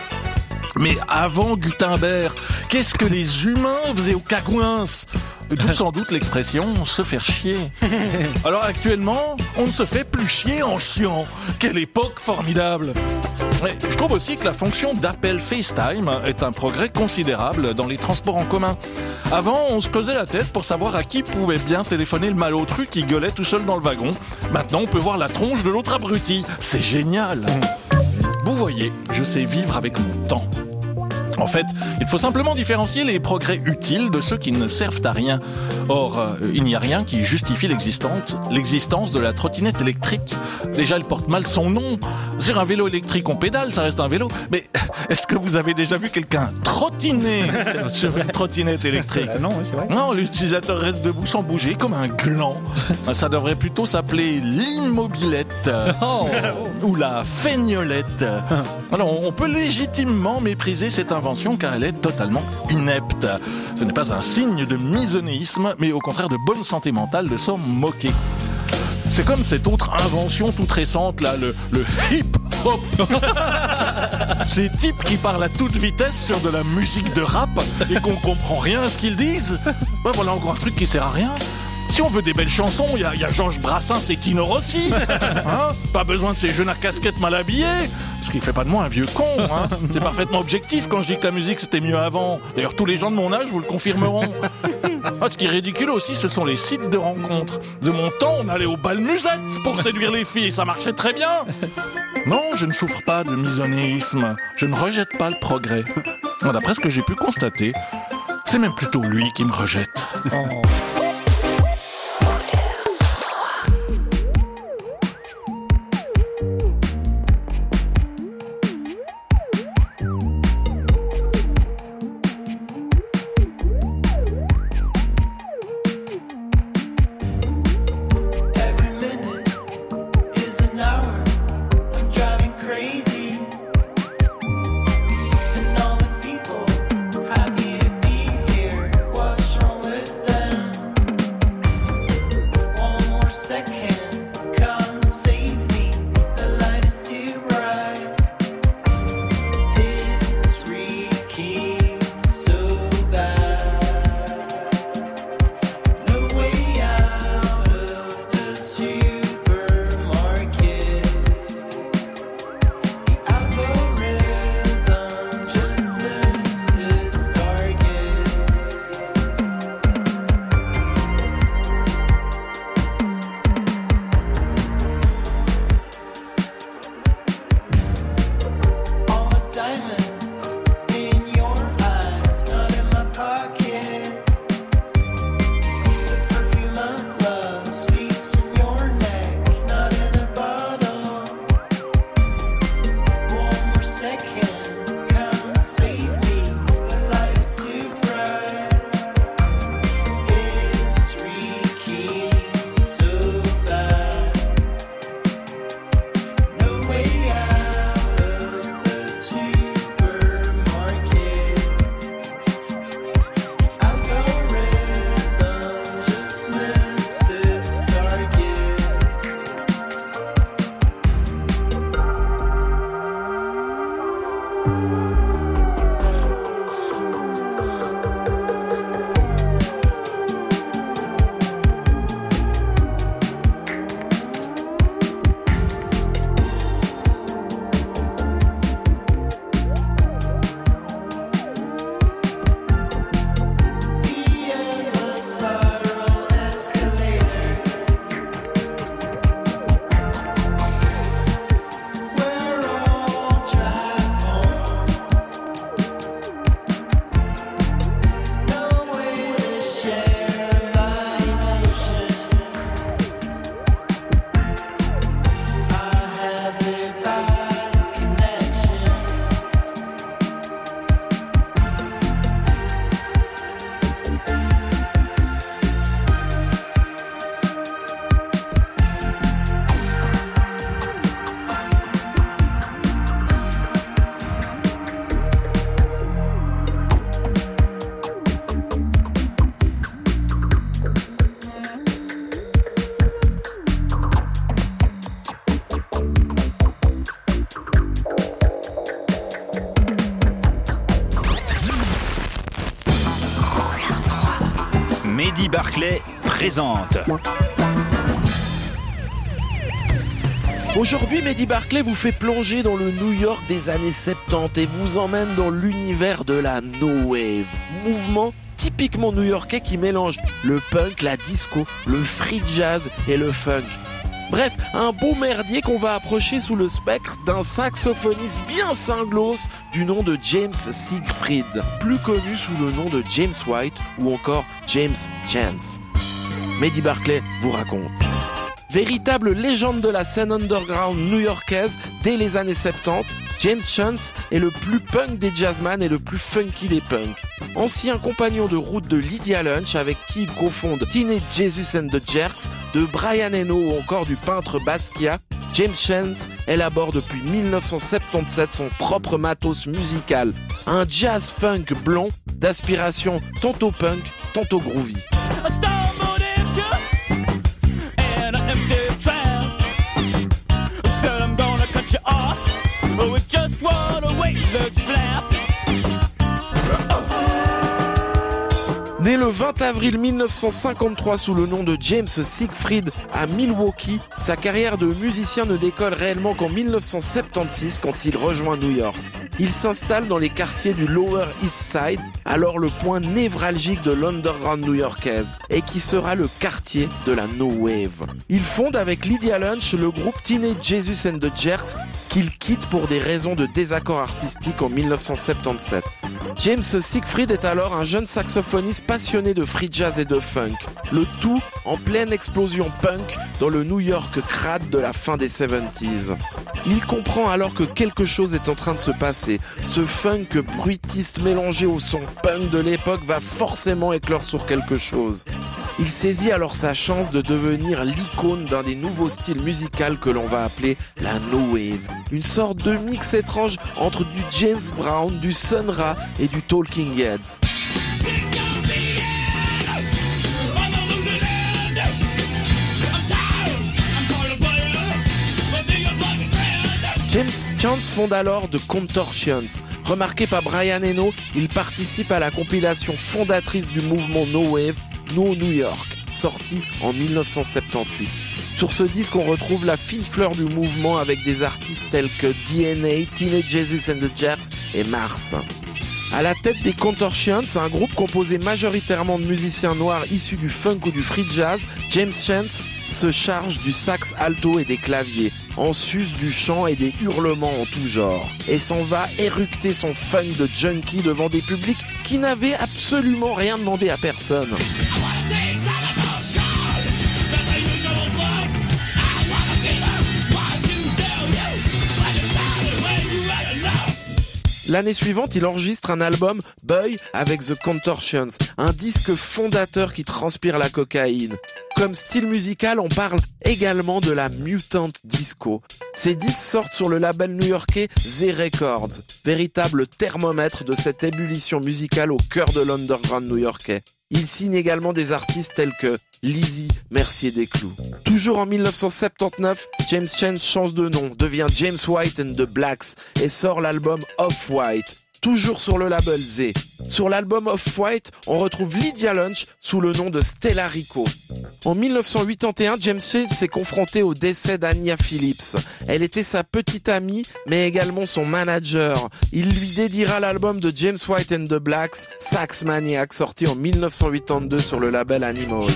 Mais avant Gutenberg, qu'est-ce que les humains faisaient au cagouins ? D'où sans doute l'expression « se faire chier ». Alors actuellement, on ne se fait plus chier en chiant. Quelle époque formidable ! Mais je trouve aussi que la fonction d'appel FaceTime est un progrès considérable dans les transports en commun. Avant, on se creusait la tête pour savoir à qui pouvait bien téléphoner le malotru qui gueulait tout seul dans le wagon. Maintenant, on peut voir la tronche de l'autre abruti. C'est génial ! Vous voyez, je sais vivre avec mon temps. En fait, il faut simplement différencier les progrès utiles de ceux qui ne servent à rien. Or, il n'y a rien qui justifie l'existence de la trottinette électrique. Déjà, elle porte mal son nom. Sur un vélo électrique, on pédale, ça reste un vélo. Mais est-ce que vous avez déjà vu quelqu'un trottiner sur une trottinette électrique ? Non, c'est vrai. Non, l'utilisateur reste debout sans bouger, comme un gland. Ça devrait plutôt s'appeler l'immobilette ou la feignolette. Alors, on peut légitimement mépriser cette invention car elle est totalement inepte. Ce n'est pas un signe de misonéisme, mais au contraire de bonne santé mentale de s'en moquer. C'est comme cette autre invention toute récente là, le hip-hop. Ces types qui parlent à toute vitesse sur de la musique de rap et qu'on comprend rien à ce qu'ils disent. Voilà encore un truc qui sert à rien. Si on veut des belles chansons, il y a Georges Brassens et Tino Rossi. Pas besoin de ces jeunes à casquette mal habillés. Ce qui fait pas de moi un vieux con. C'est parfaitement objectif quand je dis que la musique c'était mieux avant. D'ailleurs, tous les gens de mon âge vous le confirmeront. Ce qui est ridicule aussi, ce sont les sites de rencontres. De mon temps, on allait au bal musette pour séduire les filles et ça marchait très bien. Non, je ne souffre pas de misonéisme. Je ne rejette pas le progrès. D'après ce que j'ai pu constater, c'est même plutôt lui qui me rejette. Happy to be here, what's wrong with them? Barclay présente. Aujourd'hui, Mehdi Barclay vous fait plonger dans le New York des années 70 et vous emmène dans l'univers de la No Wave. Mouvement typiquement new-yorkais qui mélange le punk, la disco, le free jazz et le funk. Bref, un beau merdier qu'on va approcher sous le spectre d'un saxophoniste bien cinglos du nom de James Siegfried, plus connu sous le nom de James White ou encore James Chance. Mehdi Barclay vous raconte. Véritable légende de la scène underground new-yorkaise dès les années 70, James Chance est le plus punk des jazzman et le plus funky des punks. Ancien compagnon de route de Lydia Lunch avec qui il cofonde Teenage Jesus and the Jerks, de Brian Eno ou encore du peintre Basquiat, James Chance élabore depuis 1977 son propre matos musical, un jazz funk blond d'aspiration tantôt punk, tantôt groovy. Né le 20 avril 1953 sous le nom de James Siegfried à Milwaukee, sa carrière de musicien ne décolle réellement qu'en 1976 quand il rejoint New York. Il s'installe dans les quartiers du Lower East Side, alors le point névralgique de l'underground new-yorkaise, et qui sera le quartier de la No Wave. Il fonde avec Lydia Lunch le groupe Teenage Jesus and the Jerks, qu'il quitte pour des raisons de désaccord artistique en 1977. James Siegfried est alors un jeune saxophoniste passionné de free jazz et de funk, le tout en pleine explosion punk dans le New York crade de la fin des 70s. Il comprend alors que quelque chose est en train de se passer. Ce funk bruitiste mélangé au son punk de l'époque va forcément éclore sur quelque chose. Il saisit alors sa chance de devenir l'icône d'un des nouveaux styles musicaux que l'on va appeler la No Wave. Une sorte de mix étrange entre du James Brown, du Sun Ra et du Talking Heads. James Chance fonde alors The Contortions. Remarqué par Brian Eno, il participe à la compilation fondatrice du mouvement No Wave, No New York, sortie en 1978. Sur ce disque, on retrouve la fine fleur du mouvement avec des artistes tels que DNA, Teenage Jesus and the Jerks et Mars. À la tête des Contortions, un groupe composé majoritairement de musiciens noirs issus du funk ou du free jazz, James Chance se charge du sax alto et des claviers, en sus du chant et des hurlements en tout genre, et s'en va éructer son funk de junkie devant des publics qui n'avaient absolument rien demandé à personne. L'année suivante, il enregistre un album Boy avec The Contortions, un disque fondateur qui transpire la cocaïne. Comme style musical, on parle également de la mutant disco. Ces disques sortent sur le label new-yorkais The Records, véritable thermomètre de cette ébullition musicale au cœur de l'underground new-yorkais. Il signe également des artistes tels que Lizzy, Mercier Desclous. Toujours en 1979, James Chance change de nom, devient James White and the Blacks et sort l'album Off-White, toujours sur le label Z. Sur l'album Off-White, on retrouve Lydia Lunch sous le nom de Stella Rico. En 1981, James Chance s'est confronté au décès d'Anya Phillips. Elle était sa petite amie, mais également son manager. Il lui dédiera l'album de James White and the Blacks, Sax Maniac, sorti en 1982 sur le label Animal.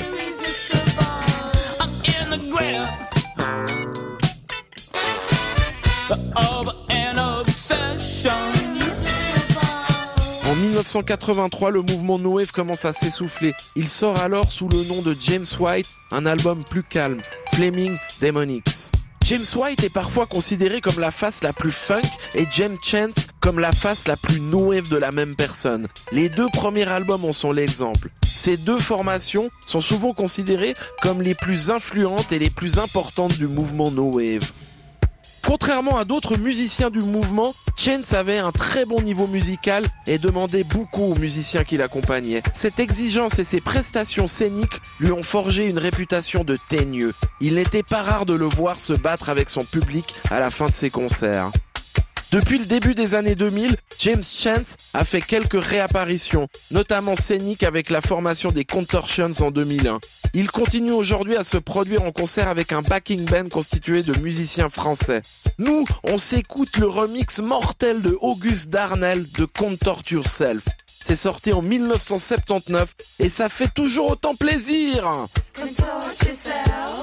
En 1983, le mouvement No Wave commence à s'essouffler. Il sort alors sous le nom de James White un album plus calme, Flaming Demonics. James White est parfois considéré comme la face la plus funk et James Chance comme la face la plus no wave de la même personne. Les deux premiers albums en sont l'exemple. Ces deux formations sont souvent considérées comme les plus influentes et les plus importantes du mouvement no wave. Contrairement à d'autres musiciens du mouvement, Chance avait un très bon niveau musical et demandait beaucoup aux musiciens qui l'accompagnaient. Cette exigence et ses prestations scéniques lui ont forgé une réputation de teigneux. Il n'était pas rare de le voir se battre avec son public à la fin de ses concerts. Depuis le début des années 2000, James Chance a fait quelques réapparitions, notamment scéniques avec la formation des Contortions en 2001. Il continue aujourd'hui à se produire en concert avec un backing band constitué de musiciens français. Nous, on s'écoute le remix mortel de Auguste Darnell de Contort Yourself. C'est sorti en 1979 et ça fait toujours autant plaisir. Contort yourself.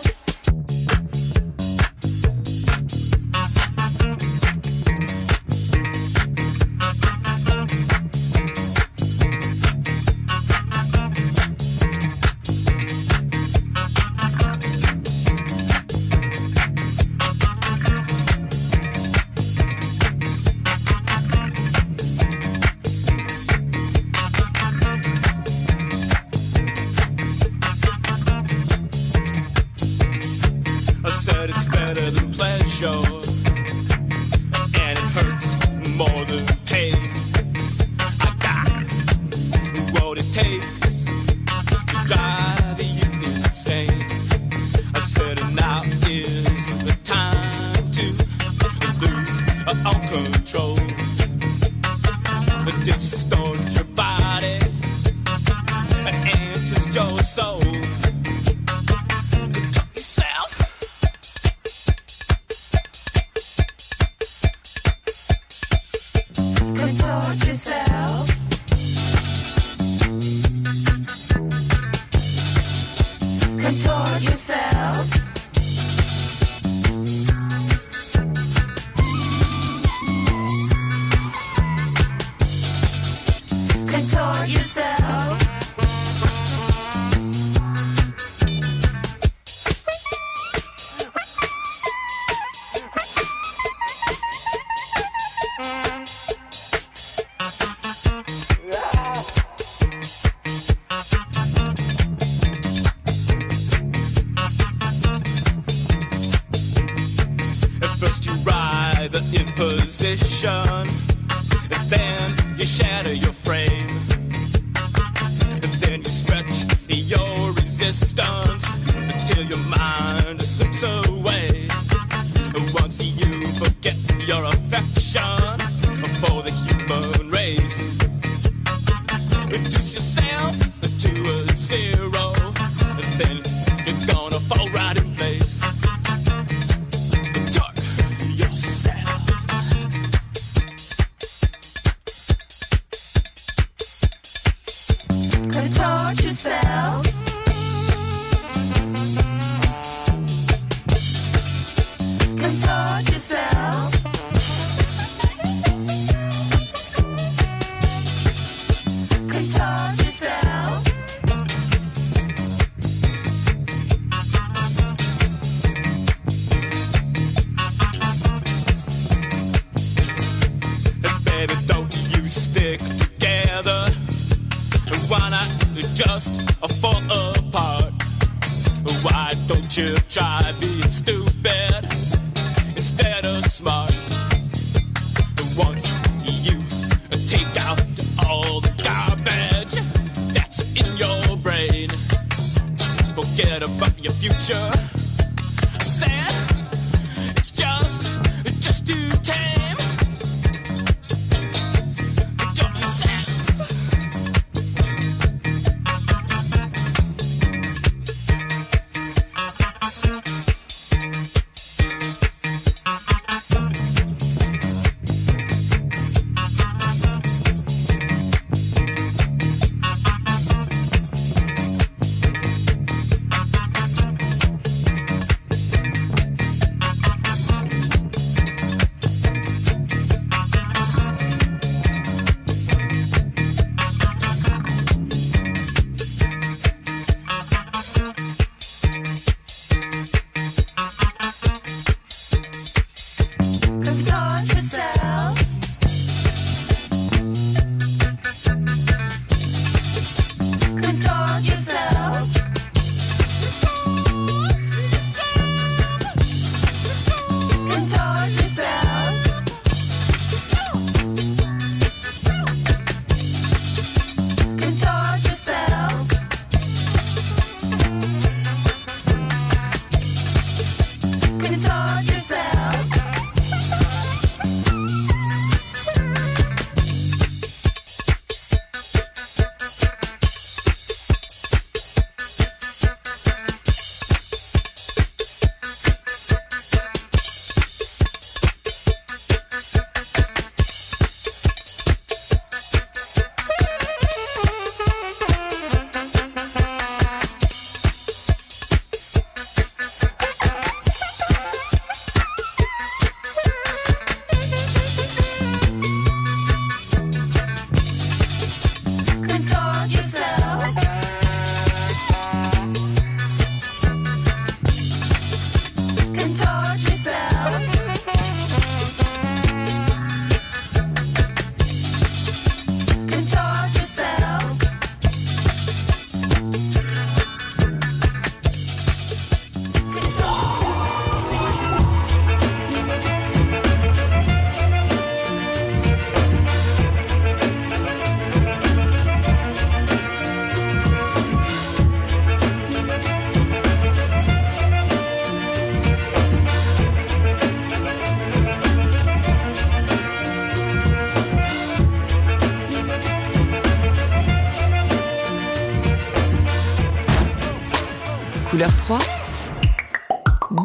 It's better than pleasure, and it hurts more than pain. I got what it takes to drive you insane. I said now is the time to lose all control, distort your body and twist your soul. Then you shatter your frame, and then you stretch your resistance until your mind slips away. Once you forget your affection for the human race, reduce yourself to a zero, and then you're gonna fall right in place. Contort yourself. Contort yourself. Contort yourself. Baby, don't you stick together? Why not just fall apart? Why don't you try being stupid instead of smart? Once you take out all the garbage that's in your brain, forget about your future